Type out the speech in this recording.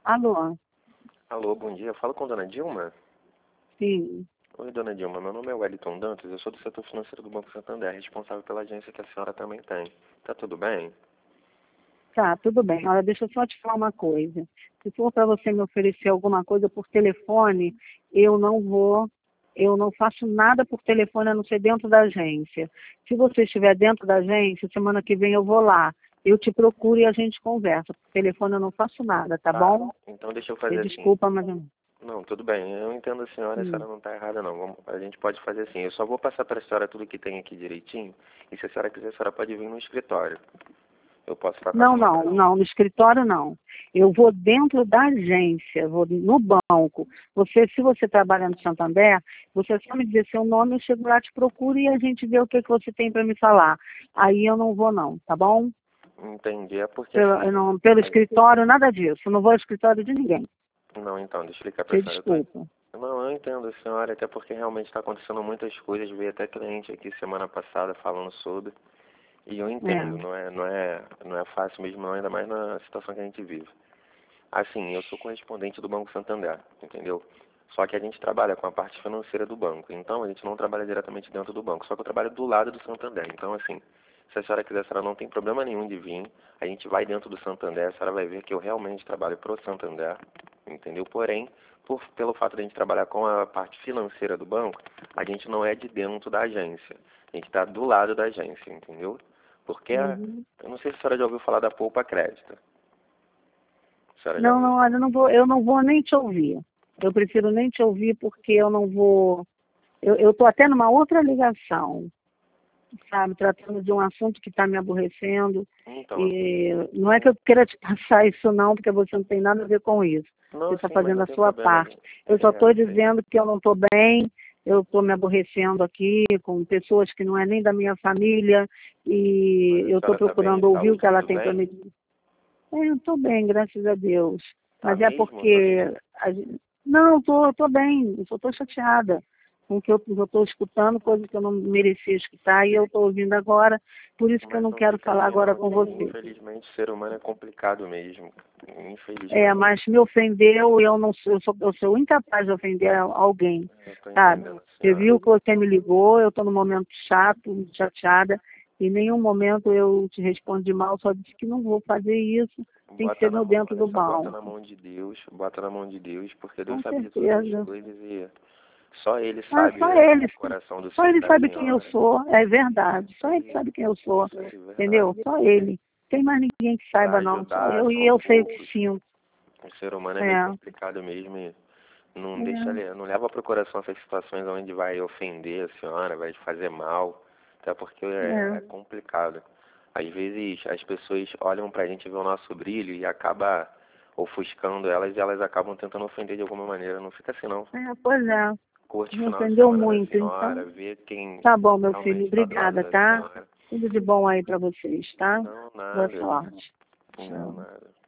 Alô? Alô, bom dia. Falo com a dona Dilma? Sim. Oi, dona Dilma. Meu nome é Wellington Dantas. Eu sou do setor financeiro do Banco Santander, responsável pela agência que a senhora também tem. Tá tudo bem? Tá, tudo bem. Olha, deixa eu só te falar uma coisa. Se for para você me oferecer alguma coisa por telefone, eu não faço nada por telefone a não ser dentro da agência. Se você estiver dentro da agência, semana que vem eu vou lá. Eu te procuro e a gente conversa. Por telefone eu não faço nada, tá bom? Então deixa eu fazer assim. Desculpa, mas... Não, tudo bem. Eu entendo a senhora não está errada não. A gente pode fazer assim. Eu só vou passar para a senhora tudo que tem aqui direitinho. E se a senhora quiser, a senhora pode vir no escritório. Eu posso estar Não, passando não, não, no escritório não. Eu vou dentro da agência, vou no banco. Se você trabalha no Santander, você só me dizer seu nome, eu chego lá, te procuro e a gente vê o que você tem para me falar. Aí eu não vou não, tá bom? Entendi. É porque assim... Pelo escritório, nada disso. Eu não vou ao escritório de ninguém. Não, então, deixa eu explicar para Você a senhora. desculpa. Não, eu entendo, senhora, até porque realmente está acontecendo muitas coisas. Veio até cliente aqui semana passada falando sobre. E eu entendo, É. não é fácil mesmo, não, ainda mais na situação que a gente vive. Assim, eu sou correspondente do Banco Santander, entendeu? Só que a gente trabalha com a parte financeira do banco, então a gente não trabalha diretamente dentro do banco, só que eu trabalho do lado do Santander. Então, assim, se a senhora quiser, a senhora não tem problema nenhum de vir, a gente vai dentro do Santander, a senhora vai ver que eu realmente trabalho pro Santander, entendeu? Porém, pelo fato de a gente trabalhar com a parte financeira do banco, a gente não é de dentro da agência, a gente está do lado da agência, entendeu? Porque, Uhum. eu não sei se a senhora já ouviu falar da Poupa Crédito. A senhora já Não, ouviu? não, olha, eu não vou nem te ouvir. Eu prefiro nem te ouvir porque eu não vou. Eu estou até numa outra ligação, sabe, tratando de um assunto que está me aborrecendo. Então, assim, E não é que eu queira te passar isso não, porque você não tem nada a ver com isso. Você não, está sim, mas fazendo não a tem sua problema. parte. Eu só Eu estou sei. dizendo que eu não estou bem, eu estou me aborrecendo aqui com pessoas que não é nem da minha família, e Mas a eu estou senhora está bem procurando de ouvir o saúde, que ela tudo tem para bem? me dizer. Eu estou bem, graças a Deus. Tá Mas é mesmo? Tá porque... mesmo? Não, estou bem, eu só estou chateada com o que eu estou escutando, coisa que eu não merecia escutar, e eu estou ouvindo agora, por isso que eu Mas não não quero fica falar assim agora não. com você. Infelizmente, o ser humano é complicado mesmo. É, Infelizmente. mas me ofendeu e eu sou incapaz de ofender alguém, Eu tô sabe? entendendo, Você senhora. viu que você me ligou, eu estou num momento chato, muito chateada, em nenhum momento eu te respondi mal, só disse que não vou fazer isso, tem que Bota ser na no mão, dentro olha do só, bota na banco. mão de Deus, bota na mão de Deus, porque Deus Com sabe de todas as certeza. coisas e só Ele Ah, sabe o coração só ele da sabe quem eu senhora. sou, é verdade. Só ele E sabe quem eu sou, isso é entendeu? verdade. Só ele. Tem mais ninguém que Para saiba não, só ajudar, eu e são eu sei o que poucos. sinto. O ser humano é meio É, complicado mesmo e não deixa, é. não leva para o coração essas situações onde vai ofender a senhora, vai fazer mal, até porque é É. complicado. Às vezes as pessoas olham pra gente ver o nosso brilho e acaba ofuscando elas e elas acabam tentando ofender de alguma maneira. Não fica assim não. Pois é. Curte o Me final de ofendeu semana da muito, então senhora, vê quem tá bom, meu filho. realmente está do lado Obrigada, da tá? senhora. Tudo de bom aí pra vocês, tá? Não, Boa nada. sorte. Não, Tchau. nada.